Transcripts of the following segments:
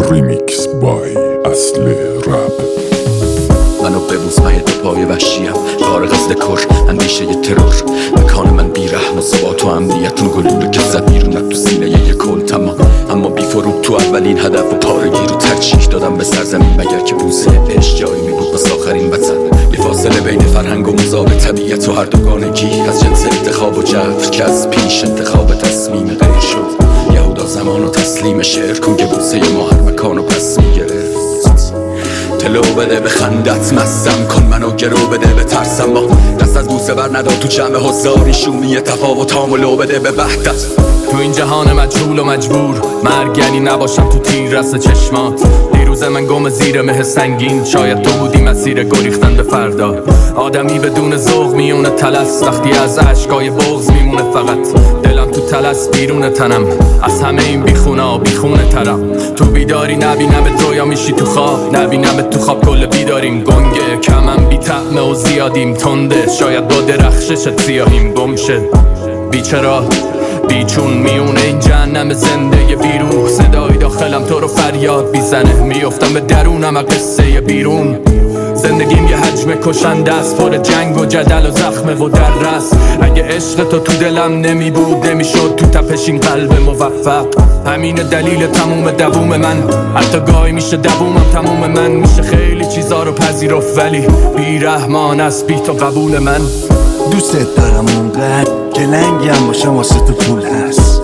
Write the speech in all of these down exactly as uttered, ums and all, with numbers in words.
ریمیکس بای اصل رپ. منو ببوس من دو پای وحشیم، فارغ از دکور اندیشه ی ترور. مکان من بیرحم و ثبات و امنیتون گلوله که زد بیرون تو سینه ی کل تمام. اما بی فروغ تو اولین هدف و پارگی رو ترجیح دادم به سرزمین، مگر که بوسه عشق جایی می بود بس آخرین وطن. یه فاصله بین فرهنگ و مذاب طبیعت و هر دوگانگی، از جنس انتخاب و جبر که از پیش انتخاب تصمیم غیر شد. یهودا زمان و تسلیم شعر کن که بوسه ما هر مکان و پس میگرفت. تلو بده به خندت مستم کن منو گرو بده به ترسم، با دست از بوسه بر ندا تو جمع حضاری شومی تفاوت هامو بده به وحدت. تو این جهان مجهول و مجبور مرگ یعنی نباشم تو تیر رس چشمات. دیروز من گم زیر مه سنگین، شاید تو بودی مسیر گریختن به فردا. آدمی بدون ذوق میونه تلس، وقتی از عشقای بغض میمونه فقط دلم تو تلس بیرون تنم. از همه این بیخونا بیخونه ترم، تو بیداری نبینم تو یا میشی تو خواب، نبینم تو خواب کل بیداریم گنگه. کمم بی طعمه و زیادیم تنده، شاید با درخششت سیاهیم گمشه. بیچرا بیچون میونه این جهنم زنده بیروح، صدای داخلم تو رو فریاد بیزنه. میفتم به درونم از قصه بیرون. زندگیم یه حجم کشنده است، پر جنگ و جدل و زخمه و دررس. اگه عشق تو تو دلم نمی بود نمیشد تو تپش این قلب موفق. همین دلیل تموم دووم من، حتی گاهی میشه دوومم تموم من. میشه خیلی چیزا رو پذیرفت ولی بیرحمان است بی تو قبول من. دوست دارم اونقدر که لنگم باشم واسه تو پول هست.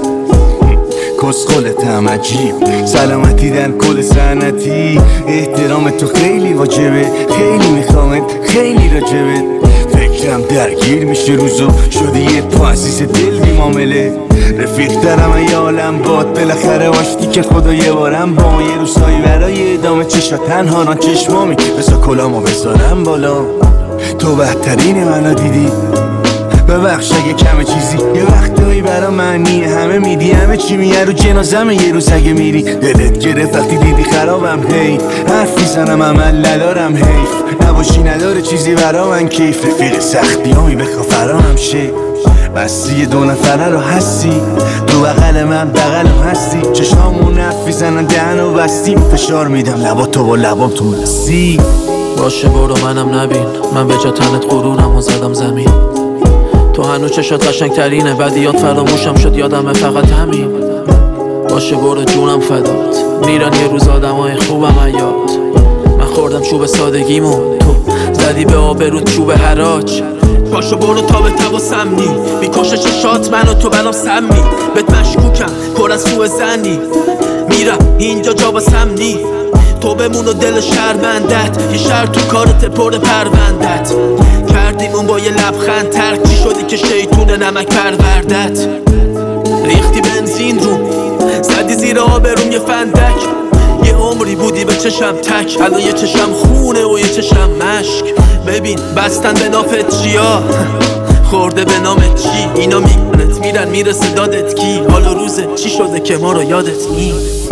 کسخلتم عجیب سلامتی در کل سنتی. احترام تو خیلی واجبه، خیلی میخوامت خیلی راجبت. فکرم درگیر میشه روزو شده یه پا عزیز دل بی معامله. رفیق دارم ای عالم باد بالاخره واشتی که خدا یه بارم با یه روزایی برای ادامه چشا تنها ران چشمامی. بذار کلامو بذارم بالا، تو بهترین منو دیدی. ببخش اگه کم چیزی یه وقتایی برا معنی همه میدی، همه چی میگه رو جنازمه. یه روز اگه میری دلت گرفت وقتی دیدی خرابم، هی حرف میزنم عمل ندارم، حیف نباشی نداره چیزی برا من کیف. رفیق سختی همی بخوا فرام شه، بستی دو نفره رو هستی تو بغل من بغلم هستی. چشامون نف میزنن دهن و بستیم، فشار میدم لبا تو با لبام تو مستی. باشه برو منم نبین، من به جا تنت غرورم و زدم زمین. تو هنو چشات قشنگ ترینه، بدیات فراموشم شد یادمه فقط همین. باشه برو جونم فدات، میرن یه روز آدمای خوبم ایاد. من خوردم چوب سادگیمو، تو زدی به آبرود چوب حراج. پاشو برو تا به تب و سمنی، میکشه چشات منو تو بنام سمی. بهت مشکوکم پر از سوء زنی، میرم اینجا جا با سمنی. تو بمون و دل شرمندت، یه شر تو کارت پر پروندت. کردیم اون با یه لبخند ترک چی شدی که شیطون نمک پروردت. ریختی بنزین رو زدی زیر آبروم یه فندک. یه عمری بودی به چشم تک، الان یه چشم خونه و یه چشم مشک. ببین بستن به نافت چیا خورده به نامت چی. اینا میکنت میرن میرسه دادت کی. حالا روزه چی شده که ما رو یادت نی.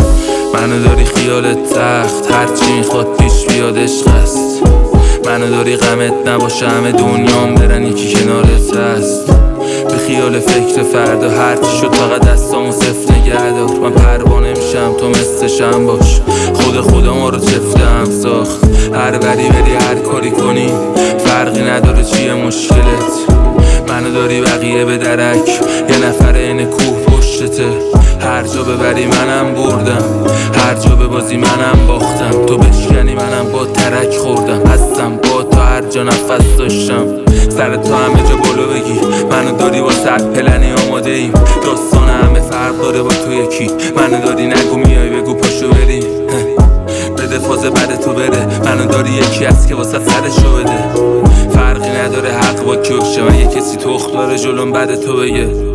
منو داری خیالت تخت، هرچی میخواد پیش بیاد عشق است. منو داری غمت نباشه همه دنیام برن یکی کنارت هست. به خیال فکر فردا هرچی شد فقط دستامو صفر نگه دار. من پروانه میشم تو مثل شم باش، خود خدا ما رو چفته هم ساخت. هر بری بری هر کاری کنی فرقی نداره چیه مشکلت. منو داری بقیه به درک، یه نفر این کوه پشتته. هر جا ببری منم بردم، هر جا ببازی منم باختم. تو بشکنی منم با ترک خوردم، هستم با تو هر جا نفس داشتم. سر تو همه جا بالا بگی منو داری با صد پلنی آماده ایم. داستان همه فرق داره با تو یکی، منو داری نگو میای بگو پاشو بریم. بده فاز بده تو بره، منو داری یکی هست که واسه سرشو بده. فرقی نداره حق با کیوشه، من یه کسی تخت داره جلوم بده تو بگه.